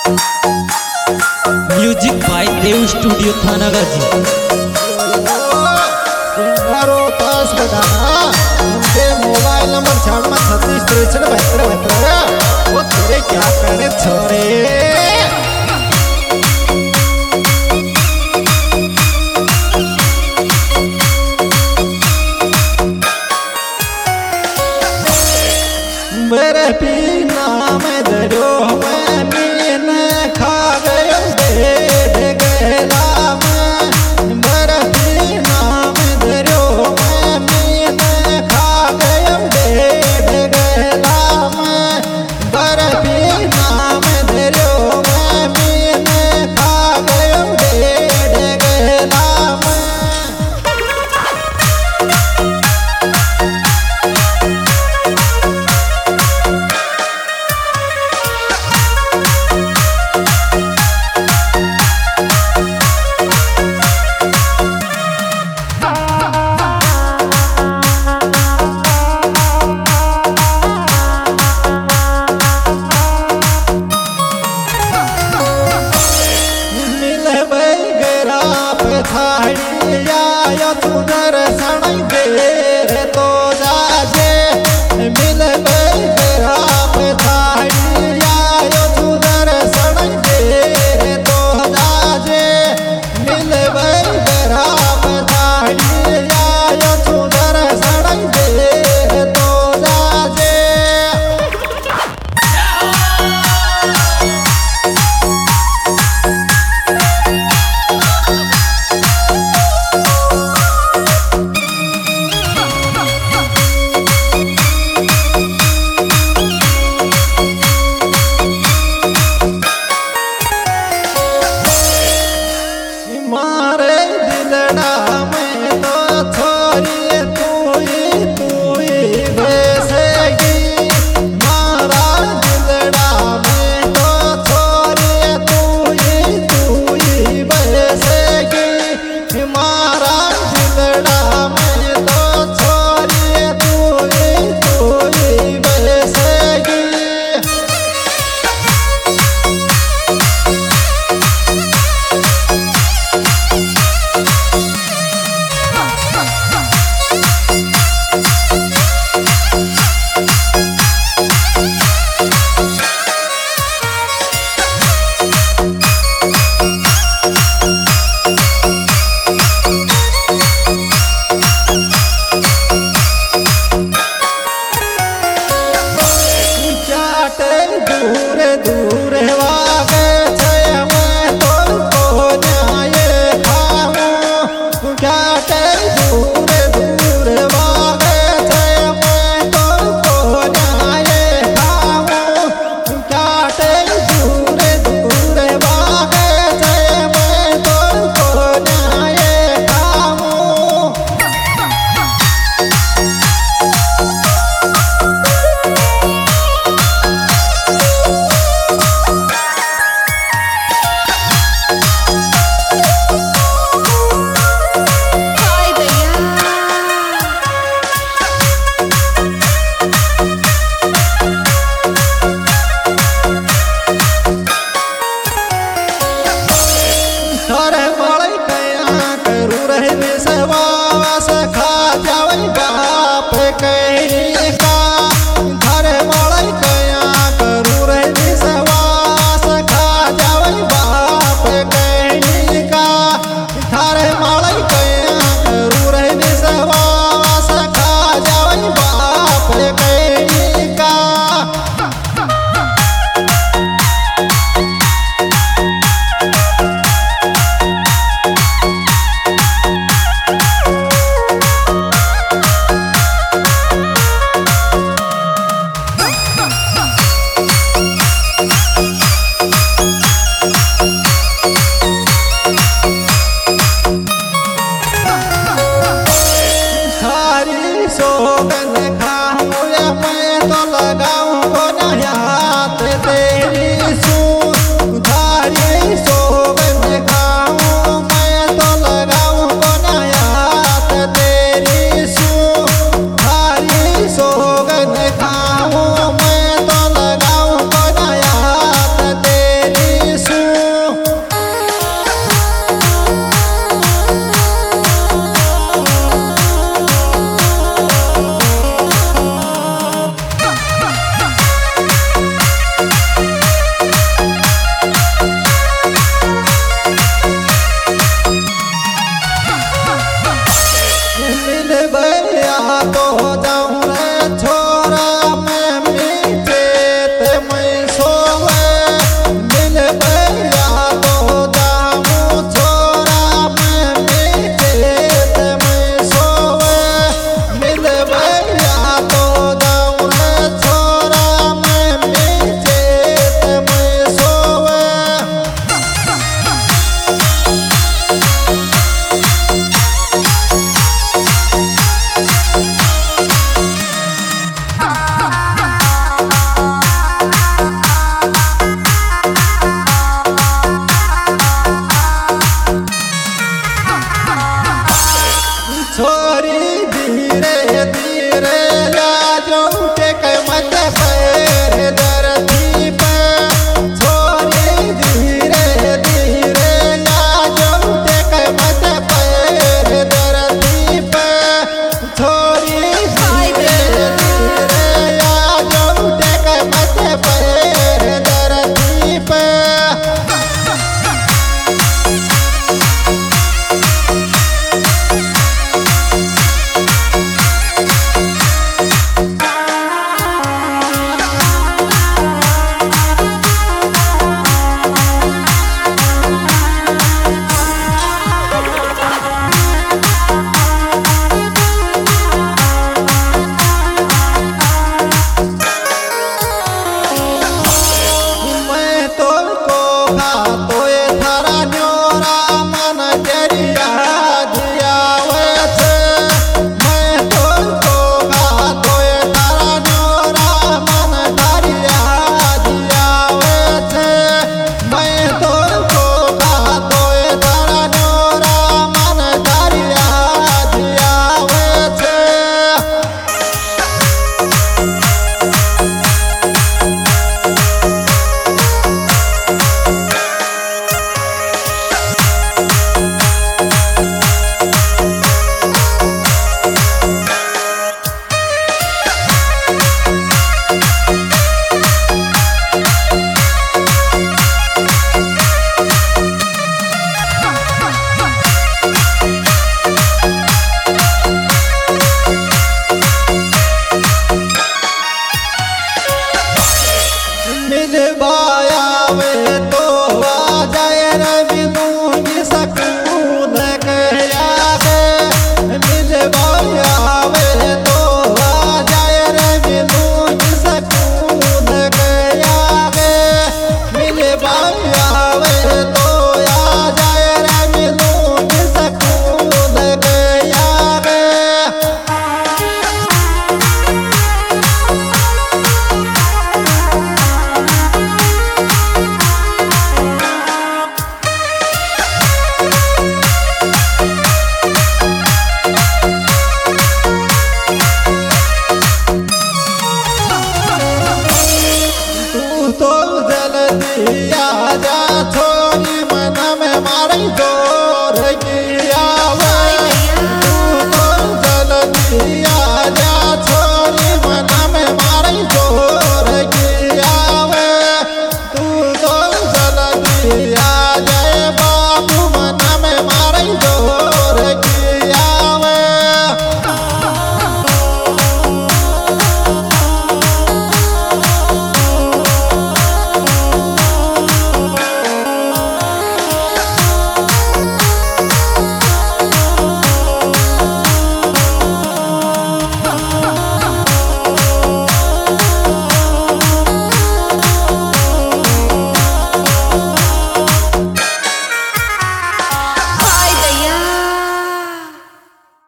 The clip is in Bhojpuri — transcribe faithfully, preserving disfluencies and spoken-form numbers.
म्यूजिक बाय देव स्टूडियो थाना गाजी। मोबाइल नंबर छाड़ में छत्तीस तिरसठ बहत्तर बहत्तर वो तेरे क्या करने छोरे। मेरे पीना में दरो में मीन खा गयो दे गला में। मेरे पीना में दरो में मीन खा गयो दे गला में। मेरे पीना में दरो खातो ये थारा न्योरा मन तेरिया दिया वे छे मैं तुमको खातो ये थारा न्योरा मन तेरिया दिया वे छे मैं तुमको खातो ये थारा न्योरा मन तेरिया दिया वे छे। मिलवाया वे तो आ जाए रे मिलूंगी सकून के आगे मिलवाया वे तो आ जाए रे मिलूंगी सकून के आगे मिलवाया वे तो आ जाए रे मिलूंगी सकून के आगे। तो जल्दी आ जा छोरी मन में मारी जोर किया